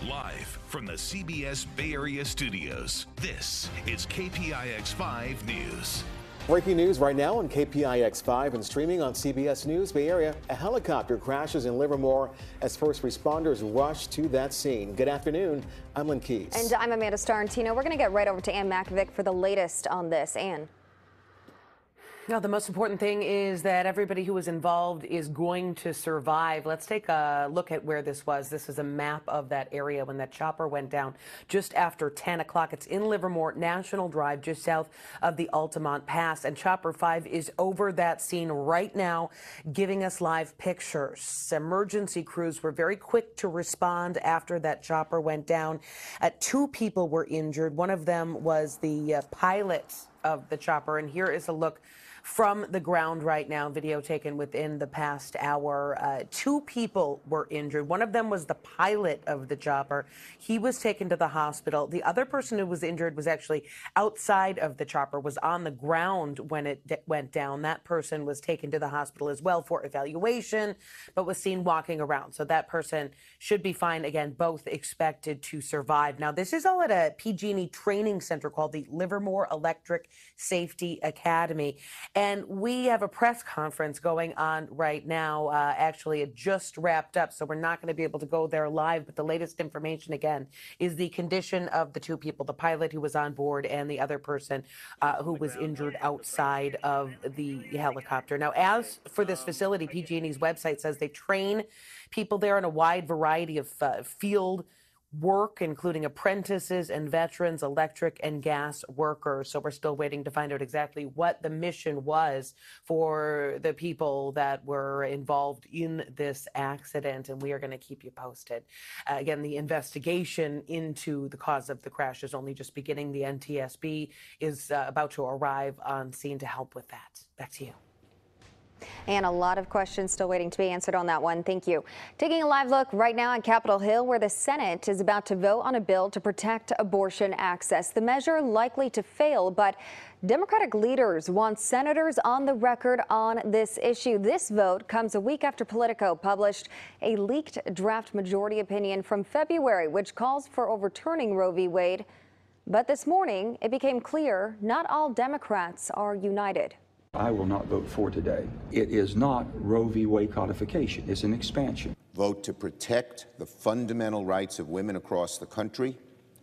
Live from the CBS Bay Area studios, this is KPIX 5 News. Breaking news right now on KPIX 5 and streaming on CBS News Bay Area. A helicopter crashes in Livermore as first responders rush to that scene. Good afternoon. I'm Lynn Keys. And I'm Amanda Starantino. We're going to get right over to Ann Makovic for the latest on this. Ann. Now, the most important thing is that everybody who was involved is going to survive. Let's take a look at where this was. This is a map of that area when that chopper went down just after 10 o'clock. It's in Livermore National Drive, just south of the Altamont Pass. And Chopper 5 is over that scene right now, giving us live pictures. Emergency crews were very quick to respond after that chopper went down. Two people were injured. One of them was the pilot of the chopper. And here is a look from the ground right now, video taken within the past hour. Two people were injured. One of them was the pilot of the chopper. He was taken to the hospital. The other person who was injured was actually outside of the chopper, was on the ground when it went down. That person was taken to the hospital as well for evaluation, but was seen walking around. So that person should be fine. Again, both expected to survive. Now, this is all at a PG&E training center called the Livermore Electric Safety Academy. And we have a press conference going on right now. Actually, it just wrapped up, so we're not going to be able to go there live. But the latest information, again, is the condition of the two people, the pilot who was on board and the other person who was injured outside of the helicopter. Now, as for this facility, PG&E's website says they train people there in a wide variety of field work, including apprentices and veterans, electric and gas workers. So we're still waiting to find out exactly what the mission was for the people that were involved in this accident, and we are going to keep you posted. Again, the investigation into the cause of the crash is only just beginning. The NTSB is about to arrive on scene to help with that. Back to you. And a lot of questions still waiting to be answered on that one. Thank you. Taking a live look right now on Capitol Hill, where the Senate is about to vote on a bill to protect abortion access. The measure likely to fail, but Democratic leaders want senators on the record on this issue. This vote comes a week after Politico published a leaked draft majority opinion from February, which calls for overturning Roe v. Wade. But this morning, it became clear not all Democrats are united. I will not vote for today. It is not Roe v. Wade codification. It's an expansion. Vote to protect the fundamental rights of women across the country,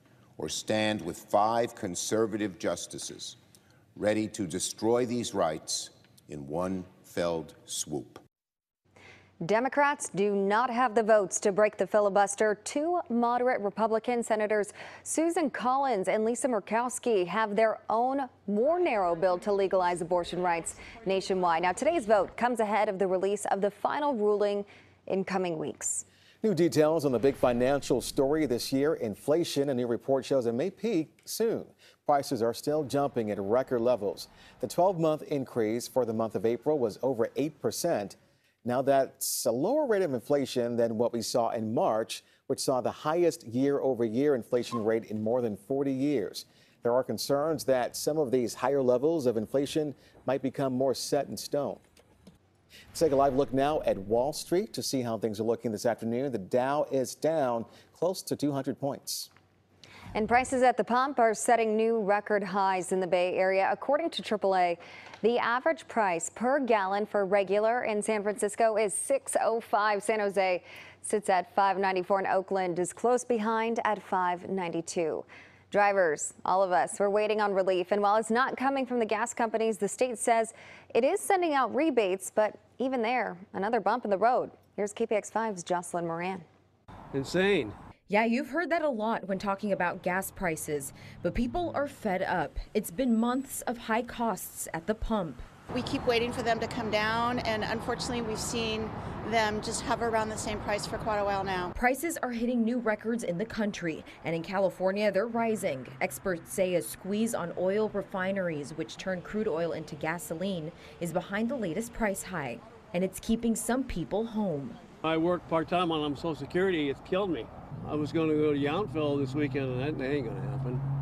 or stand with 5 conservative justices ready to destroy these rights in one felled swoop. Democrats do not have the votes to break the filibuster. 2 moderate Republican senators, Susan Collins and Lisa Murkowski, have their own more narrow bill to legalize abortion rights nationwide. Now, today's vote comes ahead of the release of the final ruling in coming weeks. New details on the big financial story this year. Inflation. A new report shows it may peak soon. Prices are still jumping at record levels. The 12-month increase for the month of April was over 8%. Now, that's a lower rate of inflation than what we saw in March, which saw the highest year-over-year inflation rate in more than 40 years. There are concerns that some of these higher levels of inflation might become more set in stone. Let's take a live look now at Wall Street to see how things are looking this afternoon. The Dow is down close to 200 points. And prices at the pump are setting new record highs in the Bay Area. According to AAA, the average price per gallon for regular in San Francisco is $6.05. San Jose sits at $5.94, and Oakland is close behind at $5.92. Drivers, all of us, we're waiting on relief. And while it's not coming from the gas companies, the state says it is sending out rebates. But even there, another bump in the road. Here's KPIX 5's Jocelyn Moran. Insane. Yeah, you've heard that a lot when talking about gas prices, but people are fed up. It's been months of high costs at the pump. We keep waiting for them to come down, and unfortunately we've seen them just hover around the same price for quite a while now. Prices are hitting new records in the country, and in California they're rising. Experts say a squeeze on oil refineries, which turn crude oil into gasoline, is behind the latest price hike, and it's keeping some people home. I work part-time on Social Security. It's killed me. I was going to go to Yountville this weekend, and that ain't going to happen.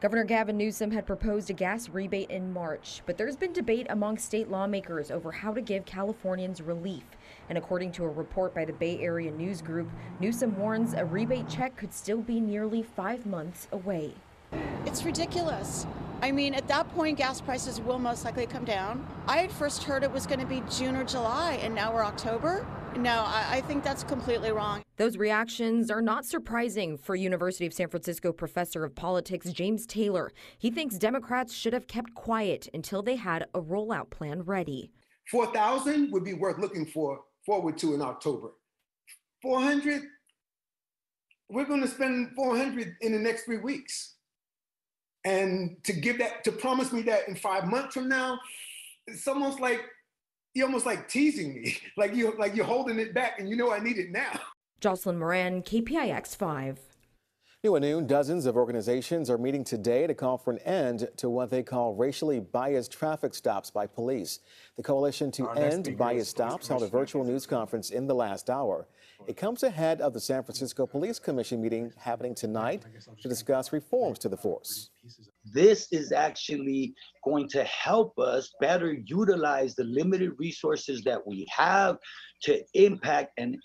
Governor Gavin Newsom had proposed a gas rebate in March, but there's been debate among state lawmakers over how to give Californians relief. And according to a report by the Bay Area News Group, Newsom warns a rebate check could still be nearly 5 months away. It's ridiculous. I mean, at that point, gas prices will most likely come down. I had first heard it was going to be June or July, and now we're October. No, I think that's completely wrong. Those reactions are not surprising for University of San Francisco professor of politics James Taylor. He thinks Democrats should have kept quiet until they had a rollout plan ready. 4,000 would be worth looking forward to in October. 400, we're going to spend 400 in the next 3 weeks. And to promise me that in 5 months from now, it's almost like you're almost like teasing me, like you're holding it back, and you know I need it now. Jocelyn Moran, KPIX 5. New at noon, dozens of organizations are meeting today to call for an end to what they call racially biased traffic stops by police. The Coalition to End Biased Stops held a virtual news conference in the last hour. It comes ahead of the San Francisco Police Commission meeting happening tonight to discuss reforms to the force. This is actually going to help us better utilize the limited resources that we have to impact and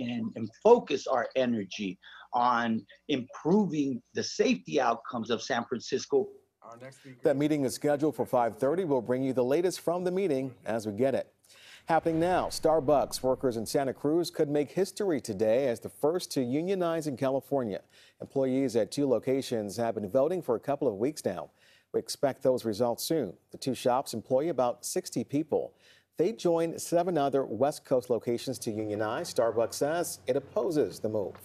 focus our energy on improving the safety outcomes of San Francisco. That meeting is scheduled for 5:30. We'll bring you the latest from the meeting as we get it. Happening now, Starbucks workers in Santa Cruz could make history today as the first to unionize in California. Employees at 2 locations have been voting for a couple of weeks now. We expect those results soon. The 2 shops employ about 60 people. They joined 7 other West Coast locations to unionize. Starbucks says it opposes the move.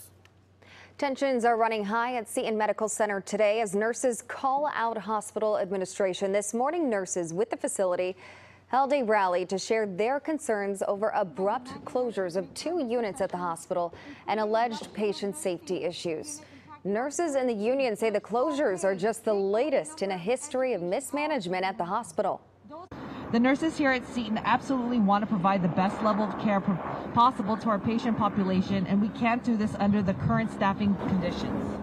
Tensions are running high at Seton Medical Center today as nurses call out hospital administration. This morning, nurses with the facility held a rally to share their concerns over abrupt closures of 2 units at the hospital and alleged patient safety issues. Nurses in the union say the closures are just the latest in a history of mismanagement at the hospital. The nurses here at Seton absolutely want to provide the best level of care possible to our patient population, and we can't do this under the current staffing conditions.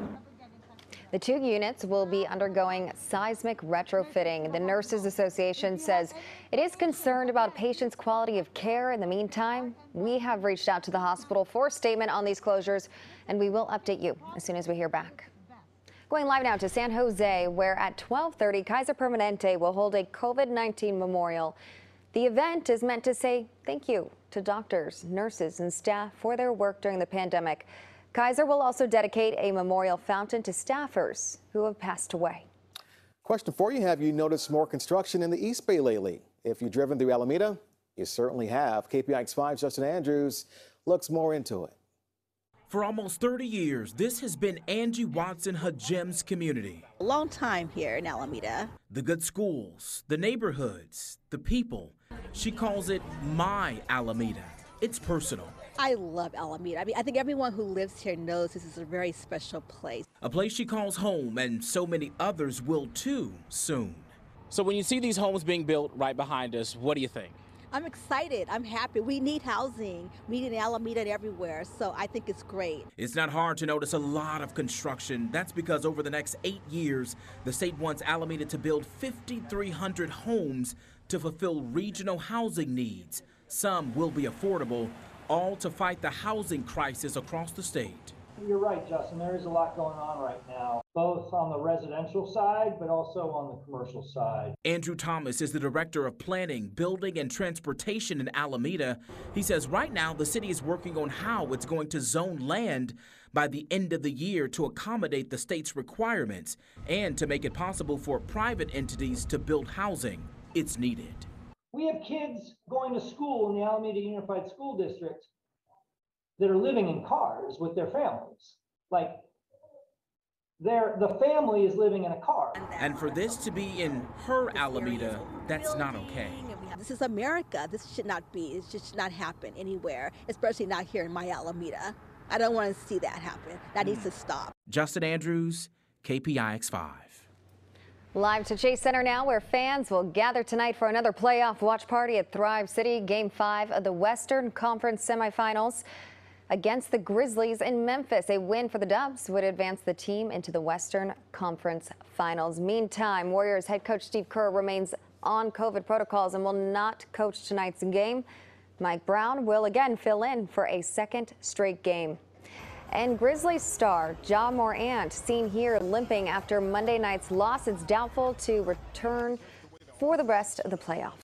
The 2 units will be undergoing seismic retrofitting. The Nurses Association says it is concerned about patients' quality of care. In the meantime, we have reached out to the hospital for a statement on these closures, and we will update you as soon as we hear back. Going live now to San Jose, where at 12:30, Kaiser Permanente will hold a COVID-19 memorial. The event is meant to say thank you to doctors, nurses, and staff for their work during the pandemic. Kaiser will also dedicate a memorial fountain to staffers who have passed away. Question for you. Have you noticed more construction in the East Bay lately? If you've driven through Alameda, you certainly have. KPIX 5's Justin Andrews looks more into it. For almost 30 years, this has been Angie Watson Hajem's community. A long time here in Alameda. The good schools, the neighborhoods, the people. She calls it my Alameda. It's personal. I love Alameda. I mean, I think everyone who lives here knows this is a very special place. A place she calls home, and so many others will too soon. So when you see these homes being built right behind us, what do you think? I'm excited. I'm happy. We need housing. We need Alameda everywhere, so I think it's great. It's not hard to notice a lot of construction. That's because over the next 8 years, the state wants Alameda to build 5,300 homes to fulfill regional housing needs. Some will be affordable, all to fight the housing crisis across the state. You're right, Justin. There is a lot going on right now, both on the residential side, but also on the commercial side. Andrew Thomas is the director of planning, building, and transportation in Alameda. He says right now the city is working on how it's going to zone land by the end of the year to accommodate the state's requirements and to make it possible for private entities to build housing. It's needed. We have kids going to school in the Alameda Unified School District that are living in cars with their families. Like, the family is living in a car. And for this to be in her Alameda, that's not okay. This is America. This should not be. It should not happen anywhere, especially not here in my Alameda. I don't want to see that happen. That needs to stop. Justin Andrews, KPIX 5. Live to Chase Center now, where fans will gather tonight for another playoff watch party at Thrive City, Game 5 of the Western Conference semifinals. against the Grizzlies in Memphis. A win for the Dubs would advance the team into the Western Conference Finals. Meantime, Warriors head coach Steve Kerr remains on COVID protocols and will not coach tonight's game. Mike Brown will again fill in for a second straight game. And Grizzlies star Ja Morant, seen here limping after Monday night's loss, is doubtful to return for the rest of the playoffs.